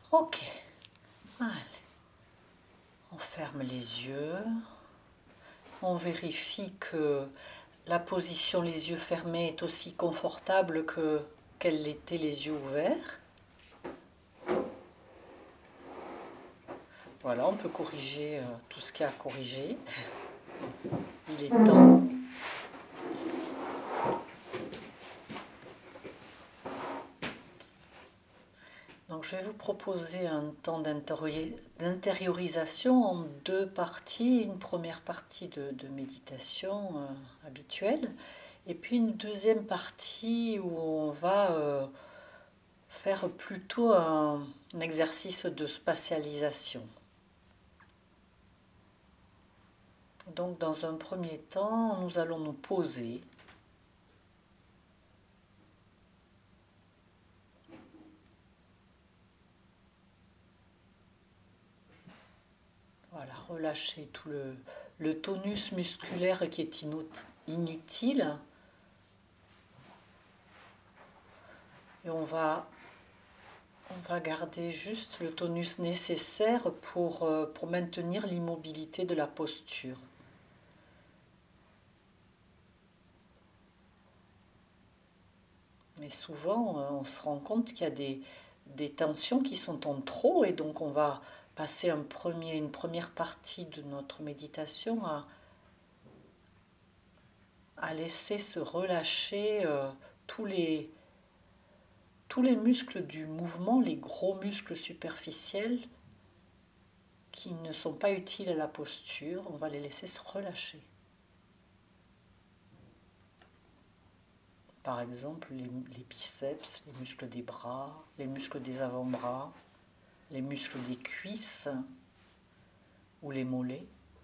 Ok, allez, on ferme les yeux, on vérifie que la position les yeux fermés est aussi confortable que qu'elle l'était les yeux ouverts. Voilà, on peut corriger tout ce qu'il y a à corriger. Il est temps. Donc je vais vous proposer un temps d'intériorisation en deux parties. Une première partie de méditation habituelle et puis une deuxième partie où on va faire plutôt un exercice de spatialisation. Donc dans un premier temps, nous allons nous poser. Voilà, relâcher tout le tonus musculaire qui est inutile. Et on va garder juste le tonus nécessaire pour maintenir l'immobilité de la posture. Mais souvent, on se rend compte qu'il y a des tensions qui sont en trop et donc on va passer une première partie de notre méditation à laisser se relâcher tous les muscles du mouvement, les gros muscles superficiels qui ne sont pas utiles à la posture, on va les laisser se relâcher. Par exemple, les biceps, les muscles des bras, les muscles des avant-bras, les muscles des cuisses ou les mollets.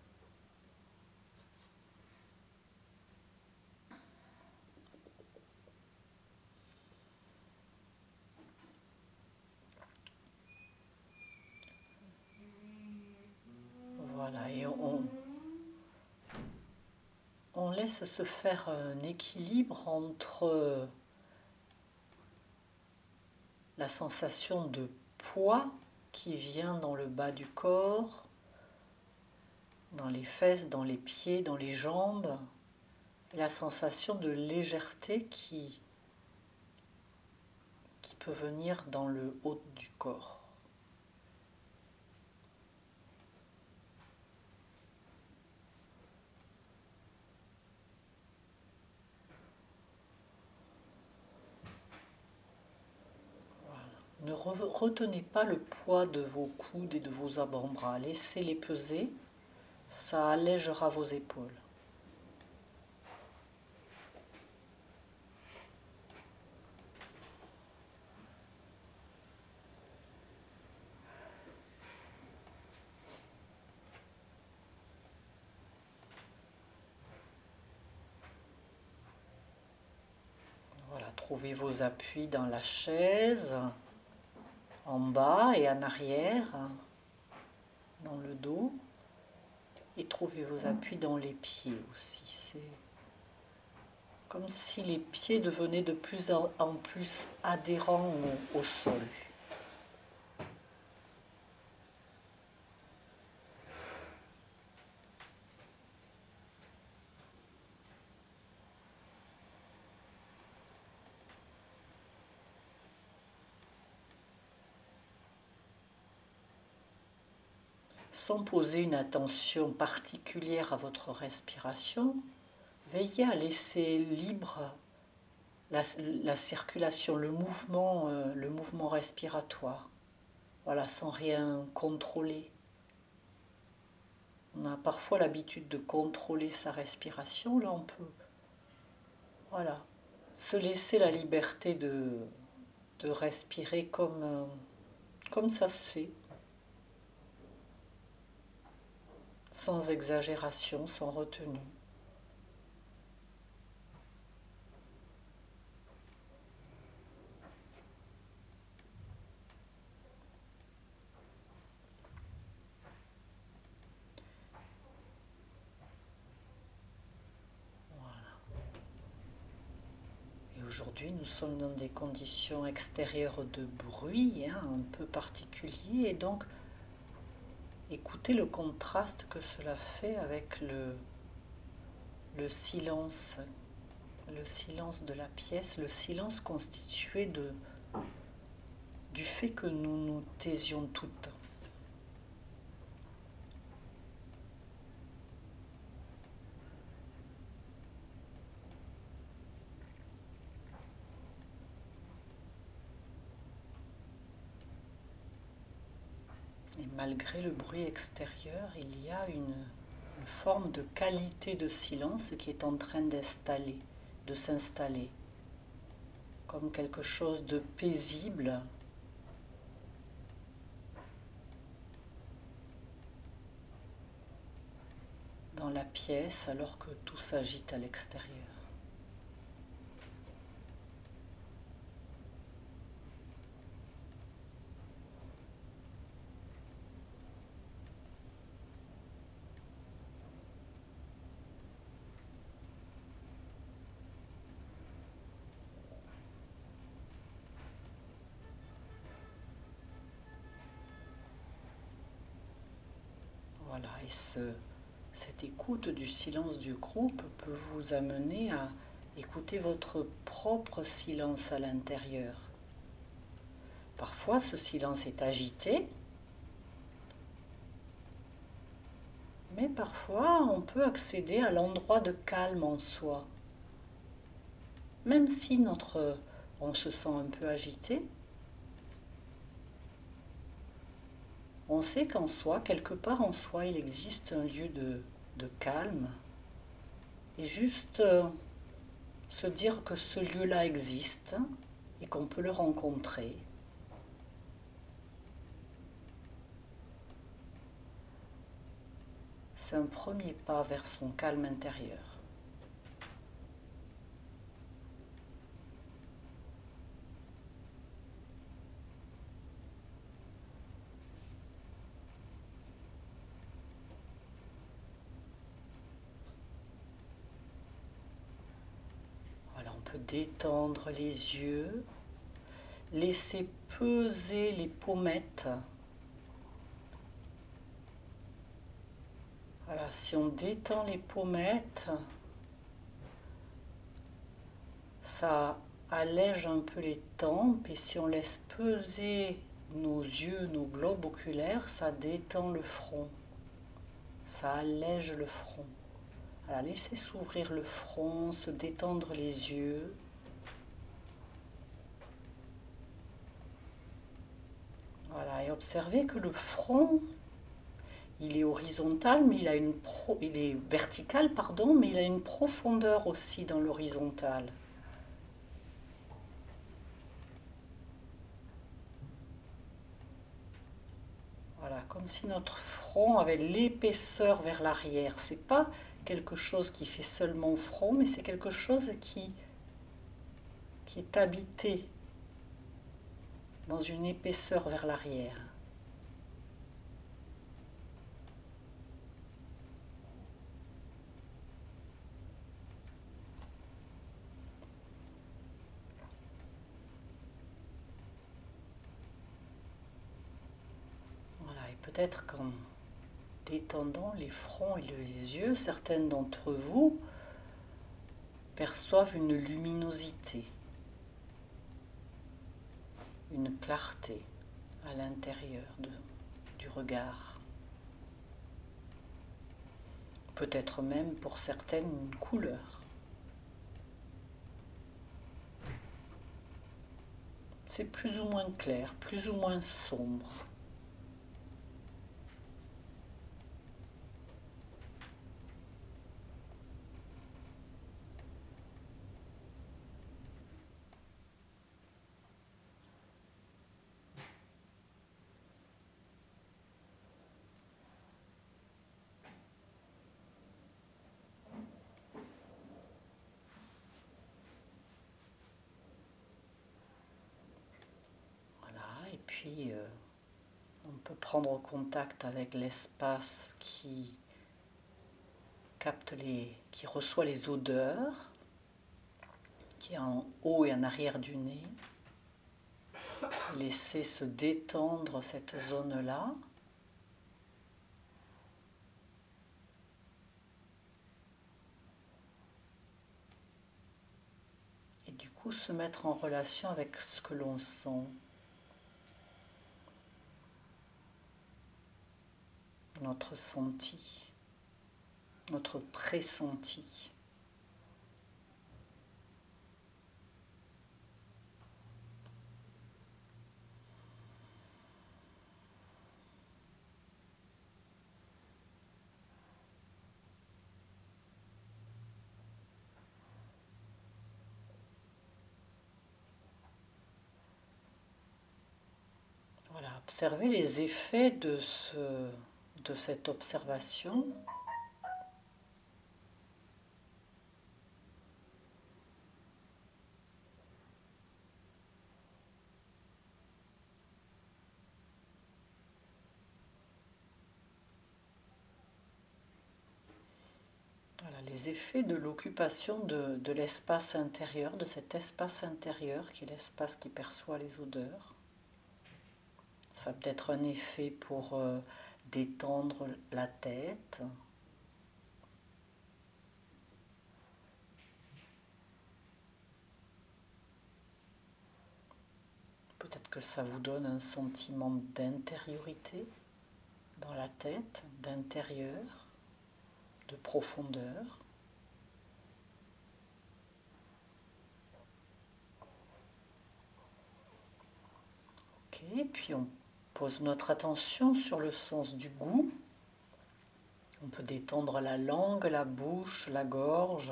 Voilà, et on laisse se faire un équilibre entre la sensation de poids qui vient dans le bas du corps, dans les fesses, dans les pieds, dans les jambes, et la sensation de légèreté qui peut venir dans le haut du corps. Ne retenez pas le poids de vos coudes et de vos avant-bras. Laissez-les peser, ça allègera vos épaules. Voilà, trouvez vos appuis dans la chaise, en bas et en arrière, dans le dos. Et trouvez vos appuis dans les pieds aussi. C'est comme si les pieds devenaient de plus en plus adhérents au sol. Sans poser une attention particulière à votre respiration, veillez à laisser libre la circulation, le mouvement respiratoire. Voilà, sans rien contrôler. On a parfois l'habitude de contrôler sa respiration. Là, on peut, voilà, se laisser la liberté de respirer comme ça se fait, sans exagération, sans retenue. aujourd'hui, nous sommes dans des conditions extérieures de bruit, un peu particuliers, et donc écoutez le contraste que cela fait avec le silence de la pièce, le silence constitué du fait que nous nous taisions toutes. Et malgré le bruit extérieur, il y a une forme de qualité de silence qui est en train de s'installer, comme quelque chose de paisible, dans la pièce alors que tout s'agite à l'extérieur. Voilà, et cette écoute du silence du groupe peut vous amener à écouter votre propre silence à l'intérieur. Parfois, ce silence est agité, mais parfois, on peut accéder à l'endroit de calme en soi. Même si on se sent un peu agité, on sait qu'en soi, quelque part en soi, il existe un lieu de calme. Et juste se dire que ce lieu-là existe et qu'on peut le rencontrer. C'est un premier pas vers son calme intérieur. Voilà, on peut détendre les yeux, laisser peser les pommettes. Voilà, si on détend les pommettes, ça allège un peu les tempes, et si on laisse peser nos yeux, nos globes oculaires, ça détend le front, ça allège le front. Voilà, laissez s'ouvrir le front, se détendre les yeux. Voilà, et observez que le front, il est horizontal, mais il est vertical, pardon, mais il a une profondeur aussi dans l'horizontale. Voilà, comme si notre front avait l'épaisseur vers l'arrière. C'est pas quelque chose qui fait seulement front, mais c'est quelque chose qui est habité dans une épaisseur vers l'arrière. Voilà, et peut-être qu'en détendant les fronts et les yeux, certaines d'entre vous perçoivent une luminosité, une clarté à l'intérieur du regard. Peut-être même pour certaines une couleur. C'est plus ou moins clair, plus ou moins sombre. Et puis, on peut prendre contact avec l'espace qui qui reçoit les odeurs. qui est en haut et en arrière du nez. Laissez se détendre cette zone-là. Et du coup, se mettre en relation avec ce que l'on sent. Notre senti, notre pressenti. Voilà, observez les effets de cette observation. Voilà, les effets de l'occupation de l'espace intérieur, de cet espace intérieur qui est l'espace qui perçoit les odeurs. Ça peut être un effet pour détendre la tête. Peut-être que ça vous donne un sentiment d'intériorité dans la tête, d'intérieur, de profondeur. Ok, puis on pose notre attention sur le sens du goût. On peut détendre la langue, la bouche, la gorge.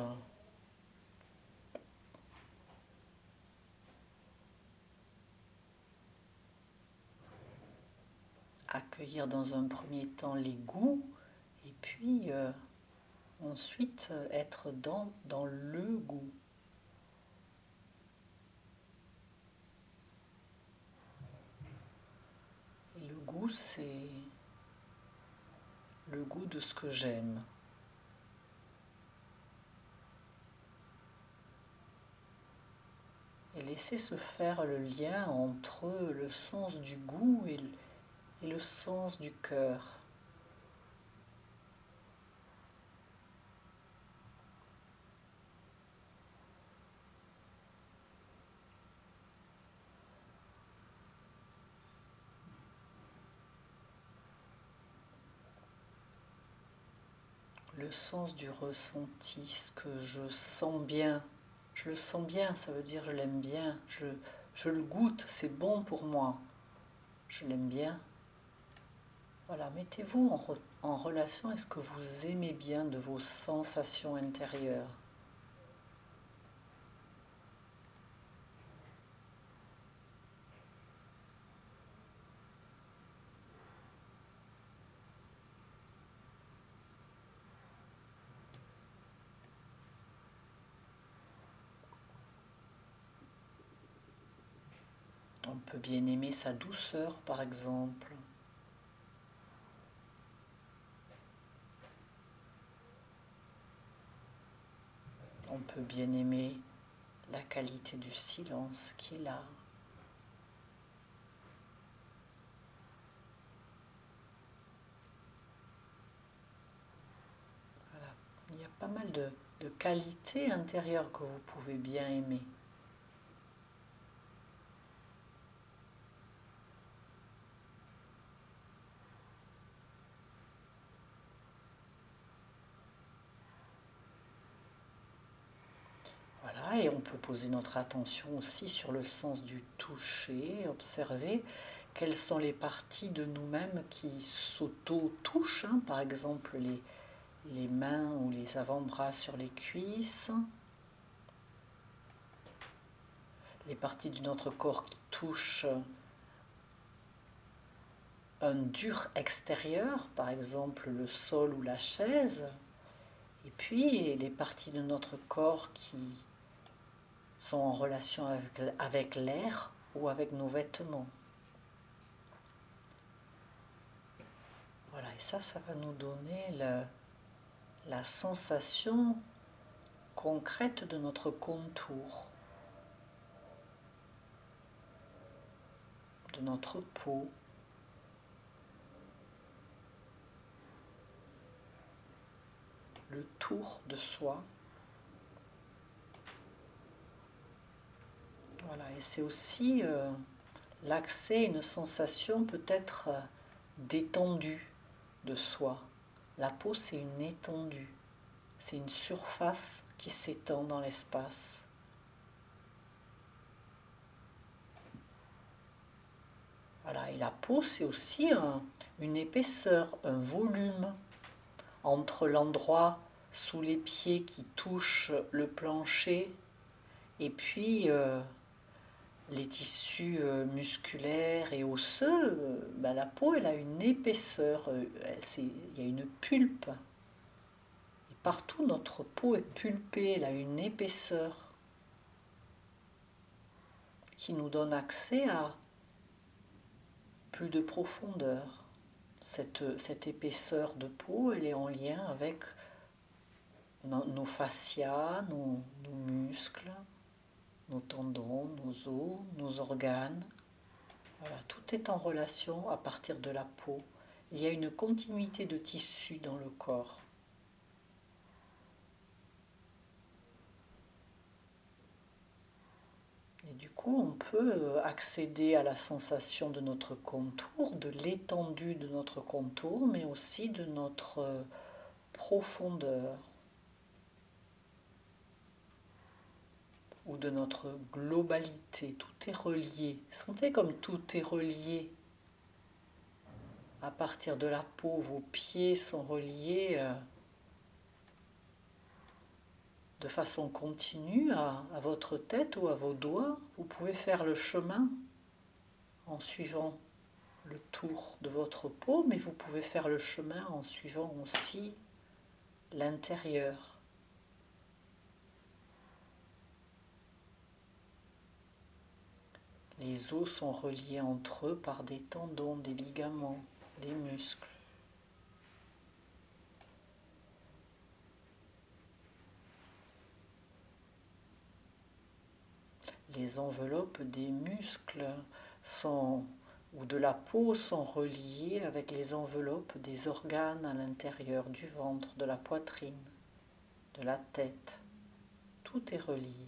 Accueillir dans un premier temps les goûts et puis ensuite être dans le goût. Et le goût, c'est le goût de ce que j'aime. Et laisser se faire le lien entre le sens du goût et le sens du cœur. Le sens du ressenti, ce que je sens bien. Je le sens bien, ça veut dire je l'aime bien. Je le goûte, c'est bon pour moi. Je l'aime bien. Voilà, mettez-vous en relation. Est-ce que vous aimez bien de vos sensations intérieures? On peut bien aimer sa douceur, par exemple. On peut bien aimer la qualité du silence qui est là. Voilà. Il y a pas mal de qualités intérieures que vous pouvez bien aimer. Voilà, et on peut poser notre attention aussi sur le sens du toucher, observer quelles sont les parties de nous-mêmes qui s'auto-touchent, hein, par exemple les mains ou les avant-bras sur les cuisses, les parties de notre corps qui touchent un dur extérieur, par exemple le sol ou la chaise, et puis les parties de notre corps qui sont en relation avec l'air ou avec nos vêtements. Voilà, et ça va nous donner la sensation concrète de notre contour. de notre peau. Le tour de soi. Voilà, et c'est aussi l'accès à une sensation peut-être d'étendue de soi. La peau, c'est une étendue, c'est une surface qui s'étend dans l'espace. Voilà, et la peau, c'est aussi une épaisseur, un volume entre l'endroit sous les pieds qui touche le plancher et puis les tissus musculaires et osseux. La peau, elle a une épaisseur, il y a une pulpe. Et partout, notre peau est pulpée, elle a une épaisseur qui nous donne accès à plus de profondeur. Cette épaisseur de peau, elle est en lien avec nos fascias, nos muscles, nos tendons, nos os, nos organes. Voilà, tout est en relation à partir de la peau. Il y a une continuité de tissu dans le corps. Et du coup, on peut accéder à la sensation de notre contour, de l'étendue de notre contour, mais aussi de notre profondeur ou de notre globalité. Tout est relié. Sentez comme tout est relié. À partir de la peau, vos pieds sont reliés de façon continue à votre tête ou à vos doigts. Vous pouvez faire le chemin en suivant le tour de votre peau, mais vous pouvez faire le chemin en suivant aussi l'intérieur. Les os sont reliés entre eux par des tendons, des ligaments, des muscles. Les enveloppes des muscles ou de la peau sont reliées avec les enveloppes des organes à l'intérieur du ventre, de la poitrine, de la tête. Tout est relié.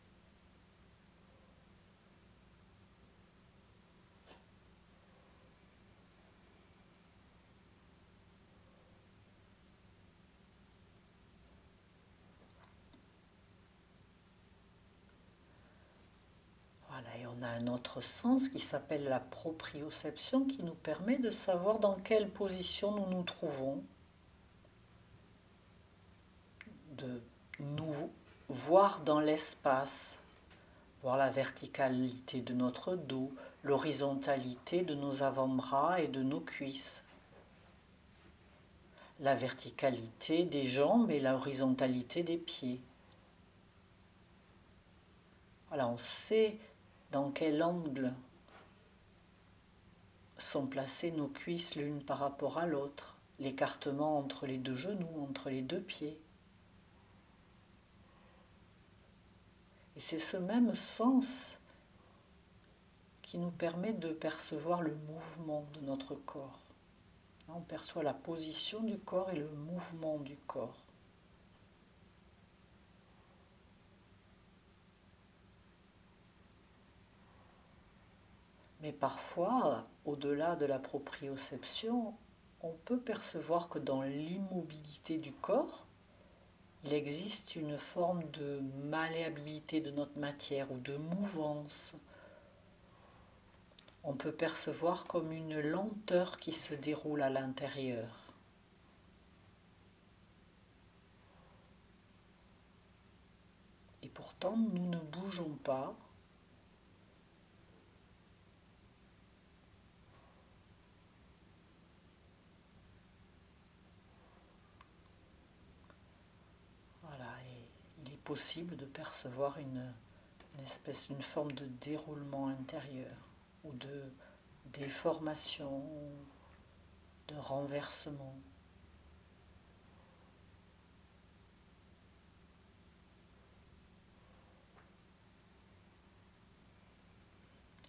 Voilà, et on a un autre sens qui s'appelle la proprioception qui nous permet de savoir dans quelle position nous nous trouvons, de nous voir dans l'espace, voir la verticalité de notre dos, l'horizontalité de nos avant-bras et de nos cuisses, la verticalité des jambes et l'horizontalité des pieds. Voilà, on sait dans quel angle sont placées nos cuisses l'une par rapport à l'autre, l'écartement entre les deux genoux, entre les deux pieds. Et c'est ce même sens qui nous permet de percevoir le mouvement de notre corps. On perçoit la position du corps et le mouvement du corps. Mais parfois, au-delà de la proprioception, on peut percevoir que dans l'immobilité du corps, il existe une forme de malléabilité de notre matière ou de mouvance. On peut percevoir comme une lenteur qui se déroule à l'intérieur. Et pourtant, nous ne bougeons pas. Voilà, et il est possible de percevoir une forme de déroulement intérieur ou de déformation, de renversement.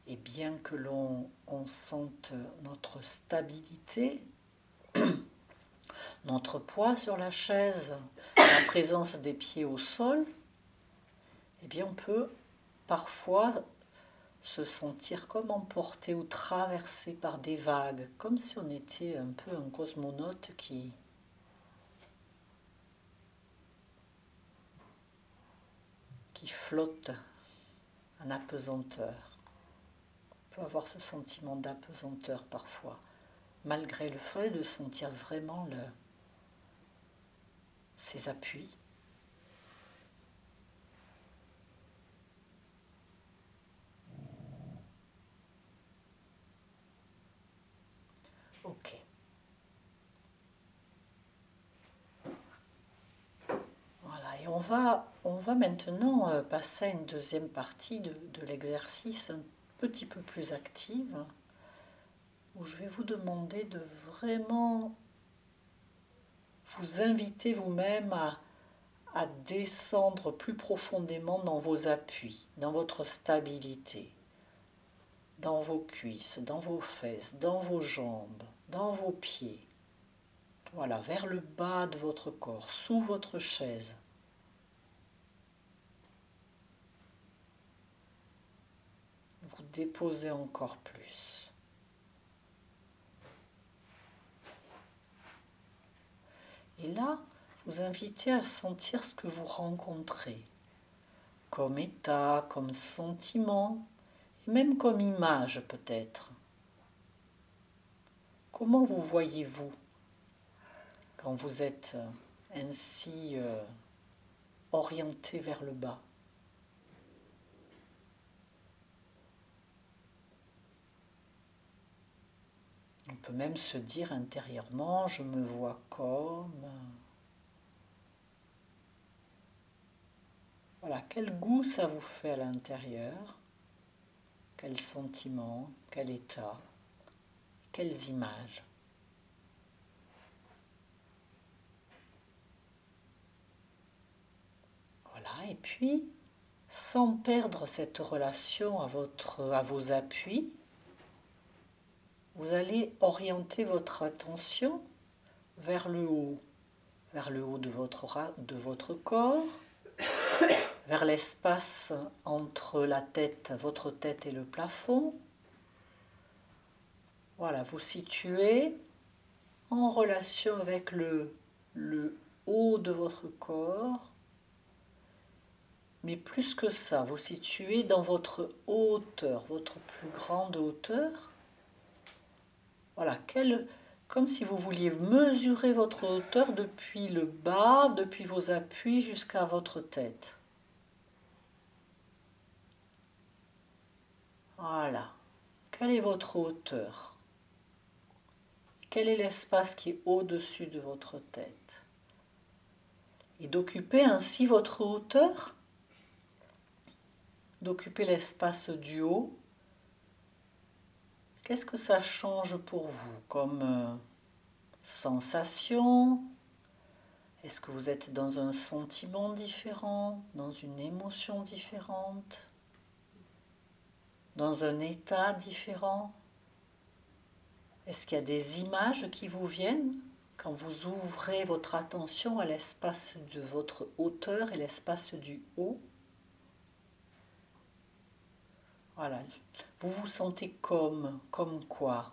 Et bien que on sente notre stabilité, notre poids sur la chaise, la présence des pieds au sol, eh bien on peut parfois se sentir comme emporté ou traversé par des vagues, comme si on était un peu un cosmonaute qui flotte en apesanteur. On peut avoir ce sentiment d'apesanteur parfois, malgré le fait de sentir vraiment ses appuis. Ok. Voilà, et on va maintenant passer à une deuxième partie de l'exercice un petit peu plus active, où je vais vous demander de vraiment vous inviter vous-même à descendre plus profondément dans vos appuis, dans votre stabilité, dans vos cuisses, dans vos fesses, dans vos jambes, dans vos pieds. Voilà, vers le bas de votre corps, sous votre chaise. Vous déposez encore plus. Et là, vous invitez à sentir ce que vous rencontrez, comme état, comme sentiment, et même comme image peut-être. Comment vous voyez-vous quand vous êtes ainsi orienté vers le bas? On peut même se dire intérieurement, je me vois comme... Voilà, quel goût ça vous fait à l'intérieur? Quel sentiment? Quel état? Quelles images? Voilà, et puis, sans perdre cette relation à vos appuis, vous allez orienter votre attention vers le haut de votre corps, vers l'espace entre votre tête et le plafond. Voilà, vous situez en relation avec le haut de votre corps, mais plus que ça, vous situez dans votre hauteur, votre plus grande hauteur. Voilà, comme si vous vouliez mesurer votre hauteur depuis le bas, depuis vos appuis jusqu'à votre tête. Voilà. Quelle est votre hauteur? Quel est l'espace qui est au-dessus de votre tête? Et d'occuper ainsi votre hauteur, d'occuper l'espace du haut. Qu'est-ce que ça change pour vous comme sensation? Est-ce que vous êtes dans un sentiment différent, dans une émotion différente, dans un état différent? Est-ce qu'il y a des images qui vous viennent quand vous ouvrez votre attention à l'espace de votre hauteur et l'espace du haut? Voilà. Vous vous sentez comme quoi?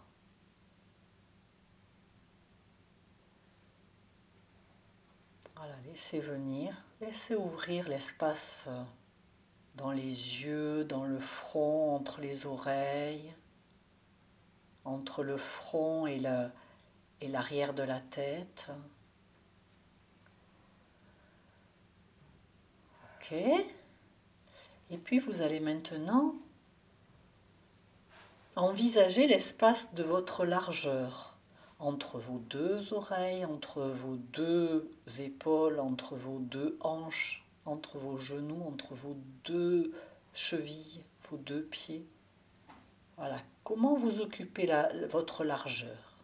Voilà, laissez venir, laissez ouvrir l'espace dans les yeux, dans le front, entre les oreilles, entre le front et l'arrière de la tête. Ok. Et puis vous allez maintenant envisager l'espace de votre largeur, entre vos deux oreilles, entre vos deux épaules, entre vos deux hanches, entre vos genoux, entre vos deux chevilles, vos deux pieds. Voilà, comment vous occupez votre largeur?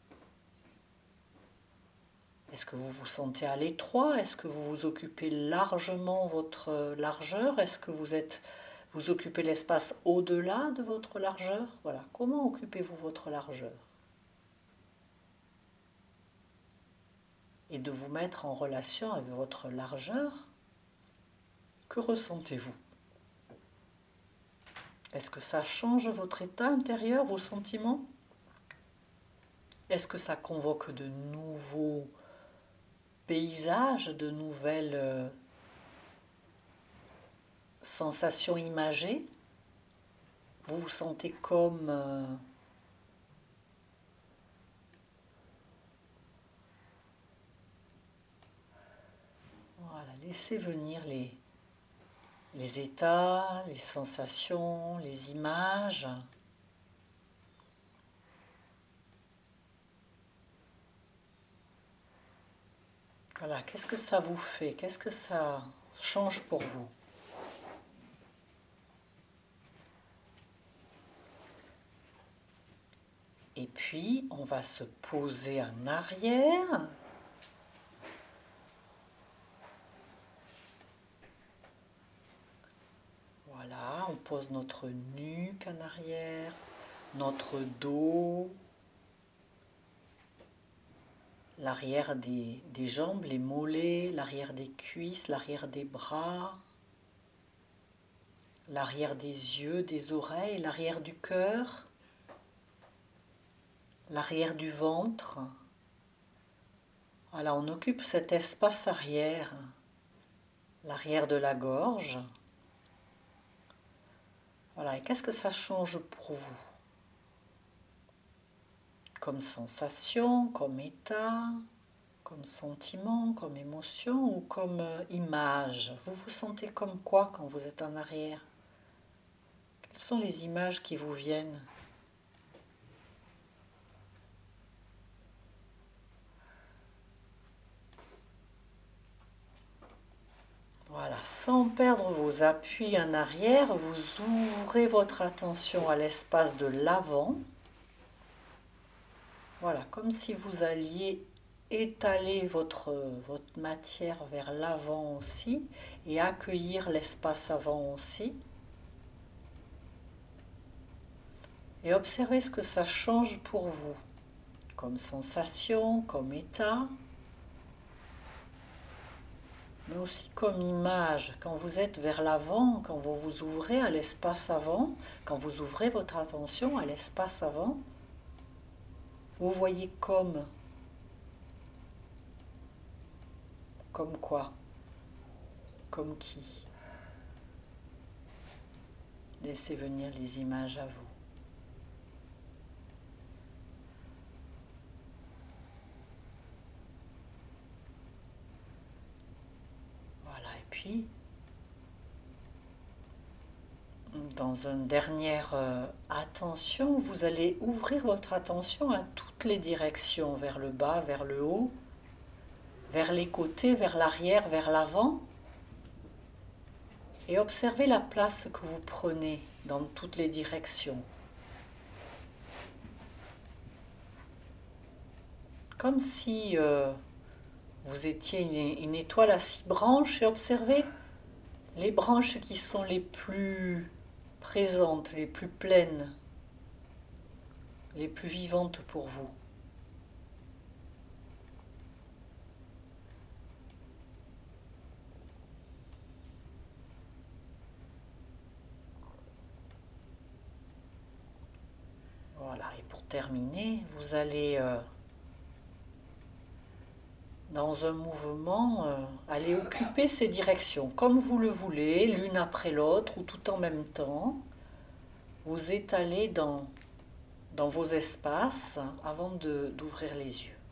Est-ce que vous vous sentez à l'étroit? Est-ce que vous vous occupez largement votre largeur? Est-ce que vous Vous occupez l'espace au-delà de votre largeur. Voilà, comment occupez-vous votre largeur? Et de vous mettre en relation avec votre largeur, que ressentez-vous? Est-ce que ça change votre état intérieur, vos sentiments? Est-ce que ça convoque de nouveaux paysages, de nouvelles sensations imagées? Vous vous sentez comme voilà, laissez venir les états, les sensations, les images. Voilà, qu'est-ce que ça vous fait? Qu'est-ce que ça change pour vous? Et puis, on va se poser en arrière. Voilà, on pose notre nuque en arrière, notre dos, l'arrière des jambes, les mollets, l'arrière des cuisses, l'arrière des bras, l'arrière des yeux, des oreilles, l'arrière du cœur, l'arrière du ventre. Voilà, on occupe cet espace arrière, l'arrière de la gorge. Voilà, et qu'est-ce que ça change pour vous? Comme sensation, comme état, comme sentiment, comme émotion ou comme image? Vous vous sentez comme quoi quand vous êtes en arrière? Quelles sont les images qui vous viennent? Voilà, sans perdre vos appuis en arrière, vous ouvrez votre attention à l'espace de l'avant. Voilà, comme si vous alliez étaler votre matière vers l'avant aussi et accueillir l'espace avant aussi. Et observez ce que ça change pour vous, comme sensation, comme état, mais aussi comme image. Quand vous êtes vers l'avant, quand vous vous ouvrez à l'espace avant, quand vous ouvrez votre attention à l'espace avant, vous voyez comme quoi, comme qui. Laissez venir les images à vous. Voilà, et puis, dans une dernière attention, vous allez ouvrir votre attention à toutes les directions, vers le bas, vers le haut, vers les côtés, vers l'arrière, vers l'avant, et observez la place que vous prenez dans toutes les directions. Comme si vous étiez une étoile à 6 branches et observez les branches qui sont les plus présentes, les plus pleines, les plus vivantes pour vous. Voilà, et pour terminer, vous allez, dans un mouvement, aller occuper ces directions, comme vous le voulez, l'une après l'autre ou tout en même temps. Vous étalez dans vos espaces avant d'ouvrir les yeux.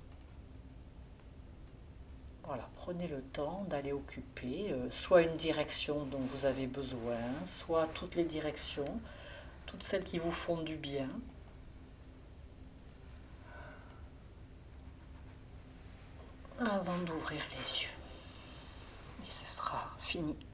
Voilà, prenez le temps d'aller occuper soit une direction dont vous avez besoin, soit toutes les directions, toutes celles qui vous font du bien. Avant d'ouvrir les yeux. Et ce sera fini.